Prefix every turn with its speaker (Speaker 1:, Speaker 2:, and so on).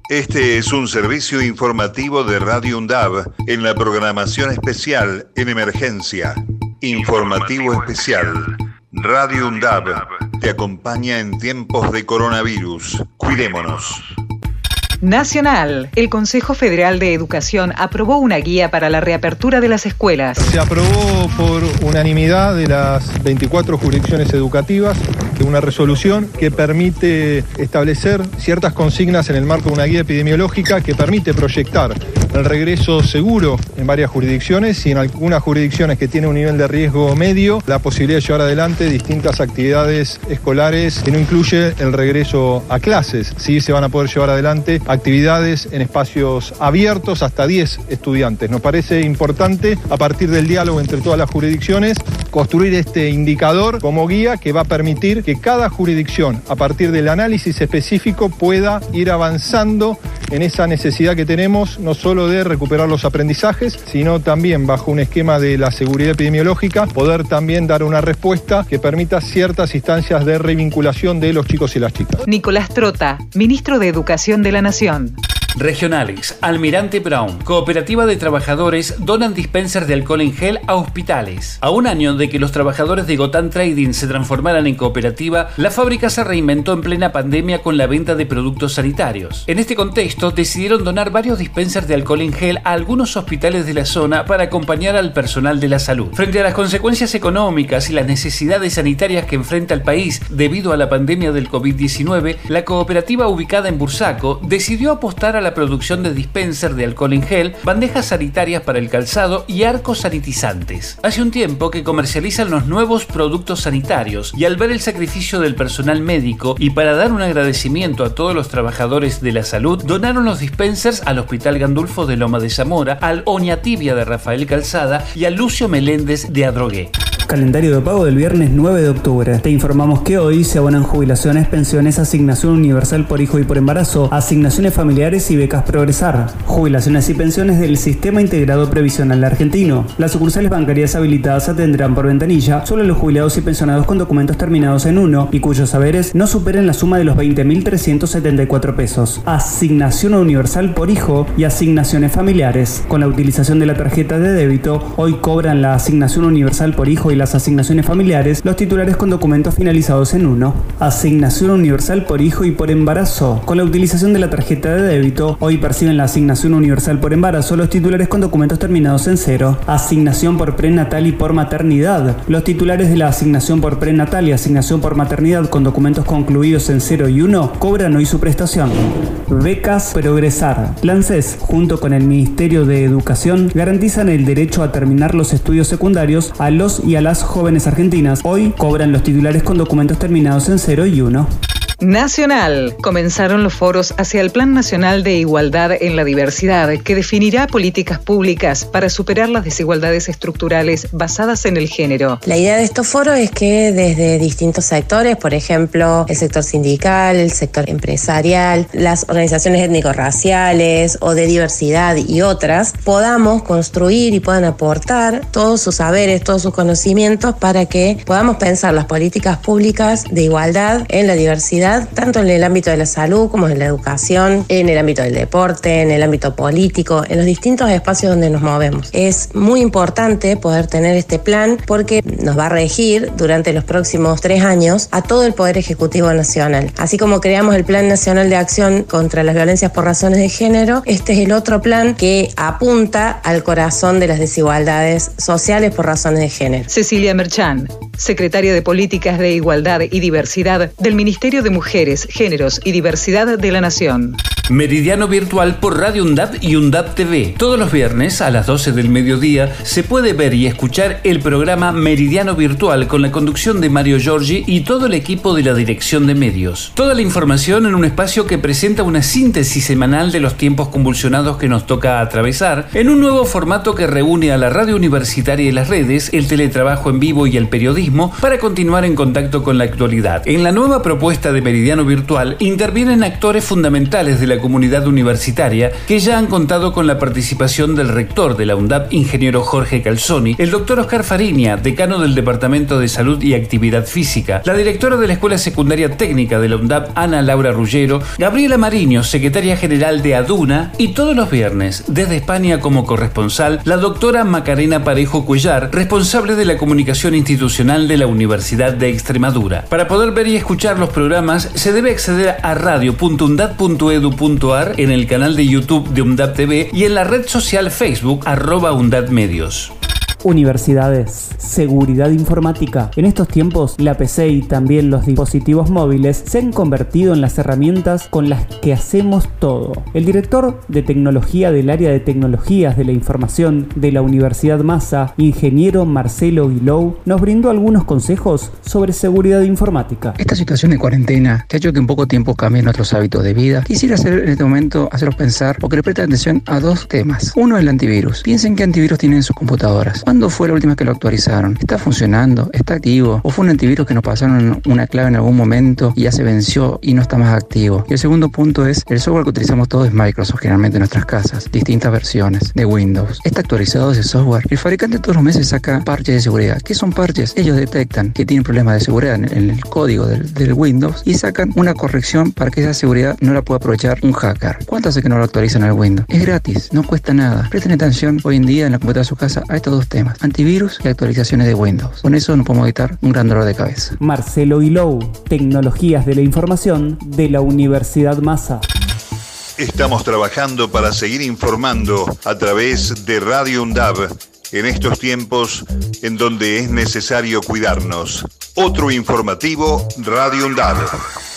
Speaker 1: Este es un servicio informativo de Radio UNDAB en la programación especial en emergencia. Informativo especial. Radio UNDAB te acompaña en tiempos de coronavirus. Cuidémonos.
Speaker 2: Nacional. El Consejo Federal de Educación aprobó una guía para la reapertura de las escuelas.
Speaker 3: Se aprobó por unanimidad de las 24 jurisdicciones educativas una resolución que permite establecer ciertas consignas en el marco de una guía epidemiológica que permite proyectar el regreso seguro en varias jurisdicciones y en algunas jurisdicciones que tienen un nivel de riesgo medio, la posibilidad de llevar adelante distintas actividades escolares que no incluye el regreso a clases. Sí se van a poder llevar adelante actividades en espacios abiertos hasta 10 estudiantes. Nos parece importante, a partir del diálogo entre todas las jurisdicciones, construir este indicador como guía que va a permitir que cada jurisdicción, a partir del análisis específico, pueda ir avanzando en esa necesidad que tenemos, no solo de recuperar los aprendizajes, sino también, bajo un esquema de la seguridad epidemiológica, poder también dar una respuesta que permita ciertas instancias de revinculación de los chicos y las chicas.
Speaker 2: Nicolás Trota, ministro de Educación de la Nación.
Speaker 4: Regionales, Almirante Brown, Cooperativa de Trabajadores donan dispensers de alcohol en gel a hospitales. A un año de que los trabajadores de Gotan Trading se transformaran en cooperativa, la fábrica se reinventó en plena pandemia con la venta de productos sanitarios. En este contexto, decidieron donar varios dispensers de alcohol en gel a algunos hospitales de la zona para acompañar al personal de la salud. Frente a las consecuencias económicas y las necesidades sanitarias que enfrenta el país debido a la pandemia del COVID-19, la cooperativa ubicada en Bursaco decidió apostar a la producción de dispensers de alcohol en gel, bandejas sanitarias para el calzado y arcos sanitizantes. Hace un tiempo que comercializan los nuevos productos sanitarios y al ver el sacrificio del personal médico y para dar un agradecimiento a todos los trabajadores de la salud, donaron los dispensers al Hospital Gandulfo de Loma de Zamora, al Oñatibia de Rafael Calzada y a Lucio Meléndez de Adrogué.
Speaker 5: Calendario de pago del viernes 9 de octubre. Te informamos que hoy se abonan jubilaciones, pensiones, asignación universal por hijo y por embarazo, asignaciones familiares y becas Progresar, jubilaciones y pensiones del Sistema Integrado Previsional Argentino. Las sucursales bancarias habilitadas atenderán por ventanilla solo a los jubilados y pensionados con documentos terminados en 1 y cuyos haberes no superen la suma de los 20.374 pesos. Asignación universal por hijo y asignaciones familiares. Con la utilización de la tarjeta de débito, hoy cobran la asignación universal por hijo y las asignaciones familiares los titulares con documentos finalizados en 1. Asignación universal por hijo y por embarazo. Con la utilización de la tarjeta de débito, hoy perciben la asignación universal por embarazo los titulares con documentos terminados en 0. Asignación por prenatal y por maternidad. Los titulares de la asignación por prenatal y asignación por maternidad con documentos concluidos en 0 y 1 cobran hoy su prestación. Becas Progresar. Plan CES, junto con el Ministerio de Educación, garantizan el derecho a terminar los estudios secundarios a los y a las jóvenes argentinas. Hoy cobran los titulares con documentos terminados en 0 y 1.
Speaker 2: Nacional. Comenzaron los foros hacia el Plan Nacional de Igualdad en la Diversidad, que definirá políticas públicas para superar las desigualdades estructurales basadas en el género.
Speaker 6: La idea de estos foros es que desde distintos sectores, por ejemplo, el sector sindical, el sector empresarial, las organizaciones étnico-raciales o de diversidad y otras, podamos construir y puedan aportar todos sus saberes, todos sus conocimientos para que podamos pensar las políticas públicas de igualdad en la diversidad, tanto en el ámbito de la salud como en la educación, en el ámbito del deporte, en el ámbito político, en los distintos espacios donde nos movemos. Es muy importante poder tener este plan porque nos va a regir durante los próximos 3 años a todo el Poder Ejecutivo Nacional. Así como creamos el Plan Nacional de Acción contra las Violencias por Razones de Género, este es el otro plan que apunta al corazón de las desigualdades sociales por razones de género.
Speaker 2: Cecilia Merchán, secretaria de Políticas de Igualdad y Diversidad del Ministerio de Mujeres, Géneros y Diversidad de la Nación.
Speaker 4: Meridiano virtual por Radio UNDAB y UNDAB TV. Todos los viernes a las 12 del mediodía se puede ver y escuchar el programa Meridiano Virtual con la conducción de Mario Giorgi y todo el equipo de la Dirección de Medios. Toda la información en un espacio que presenta una síntesis semanal de los tiempos convulsionados que nos toca atravesar, en un nuevo formato que reúne a la radio universitaria y las redes, el teletrabajo en vivo y el periodismo para continuar en contacto con la actualidad. En la nueva propuesta de Meridiano Virtual intervienen actores fundamentales de la la comunidad universitaria, que ya han contado con la participación del rector de la UNDAB, ingeniero Jorge Calzoni, el doctor Oscar Fariña, decano del Departamento de Salud y Actividad Física, la directora de la Escuela Secundaria Técnica de la UNDAB, Ana Laura Ruggero, Gabriela Mariño, secretaria general de ADUNA, y todos los viernes, desde España como corresponsal, la doctora Macarena Parejo Cuellar, responsable de la comunicación institucional de la Universidad de Extremadura. Para poder ver y escuchar los programas, se debe acceder a radio.undad.edu.ar, en el canal de YouTube de UNDAB TV y en la red social Facebook @UNDADmedios.
Speaker 5: Universidades. Seguridad informática. En estos tiempos, la PC y también los dispositivos móviles se han convertido en las herramientas con las que hacemos todo. El director de tecnología del área de tecnologías de la información de la Universidad Massa, ingeniero Marcelo Guilou, nos brindó algunos consejos sobre seguridad informática.
Speaker 7: Esta situación de cuarentena que ha hecho que en poco tiempo cambien nuestros hábitos de vida, quisiera en este momento haceros pensar o que le presten atención a dos temas. Uno es el antivirus. Piensen qué antivirus tienen en sus computadoras. ¿Cuándo fue la última que lo actualizaron? ¿Está funcionando? ¿Está activo? ¿O fue un antivirus que nos pasaron una clave en algún momento y ya se venció y no está más activo? Y el segundo punto es, el software que utilizamos todos es Microsoft, generalmente en nuestras casas, distintas versiones de Windows. ¿Está actualizado ese software? El fabricante todos los meses saca parches de seguridad. ¿Qué son parches? Ellos detectan que tienen problemas de seguridad en el código del Windows y sacan una corrección para que esa seguridad no la pueda aprovechar un hacker. ¿Cuánto hace que no lo actualizan al Windows? Es gratis, no cuesta nada. Presten atención hoy en día en la computadora de su casa a estos dos temas: antivirus y actualizaciones de Windows. Con eso nos podemos evitar un gran dolor de cabeza.
Speaker 5: Marcelo Guilou, Tecnologías de la Información de la Universidad Massa.
Speaker 1: Estamos trabajando para seguir informando a través de Radio UNDAB en estos tiempos en donde es necesario cuidarnos. Otro informativo, Radio UNDAB.